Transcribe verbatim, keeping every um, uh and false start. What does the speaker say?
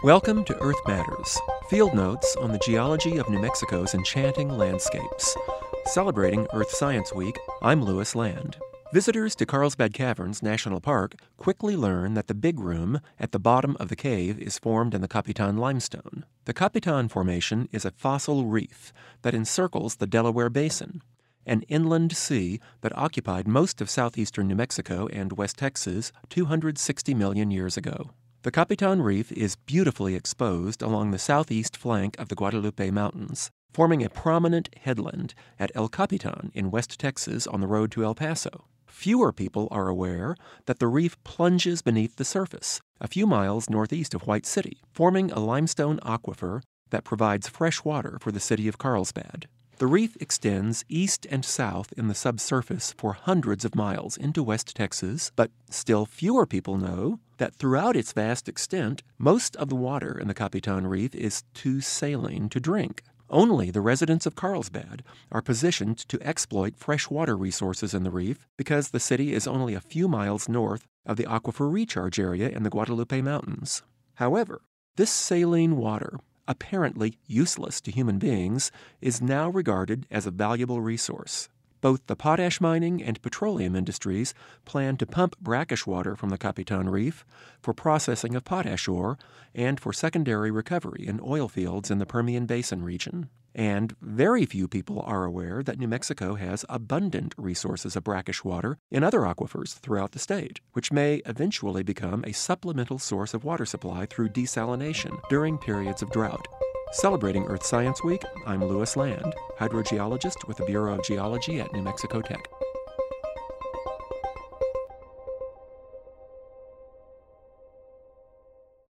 Welcome to Earth Matters, field notes on the geology of New Mexico's enchanting landscapes. Celebrating Earth Science Week, I'm Lewis Land. Visitors to Carlsbad Caverns National Park quickly learn that the Big Room at the bottom of the cave is formed in the Capitan limestone. The Capitan Formation is a fossil reef that encircles the Delaware Basin, an inland sea that occupied most of southeastern New Mexico and West Texas two hundred sixty million years ago. The Capitan Reef is beautifully exposed along the southeast flank of the Guadalupe Mountains, forming a prominent headland at El Capitan in West Texas on the road to El Paso. Fewer people are aware that the reef plunges beneath the surface, a few miles northeast of White City, forming a limestone aquifer that provides fresh water for the city of Carlsbad. The reef extends east and south in the subsurface for hundreds of miles into West Texas, but still fewer people know that throughout its vast extent, most of the water in the Capitan Reef is too saline to drink. Only the residents of Carlsbad are positioned to exploit freshwater resources in the reef because the city is only a few miles north of the aquifer recharge area in the Guadalupe Mountains. However, this saline water, apparently useless to human beings, is now regarded as a valuable resource. Both the potash mining and petroleum industries plan to pump brackish water from the Capitan Reef for processing of potash ore and for secondary recovery in oil fields in the Permian Basin region. And very few people are aware that New Mexico has abundant resources of brackish water in other aquifers throughout the state, which may eventually become a supplemental source of water supply through desalination during periods of drought. Celebrating Earth Science Week, I'm Lewis Land, hydrogeologist with the Bureau of Geology at New Mexico Tech.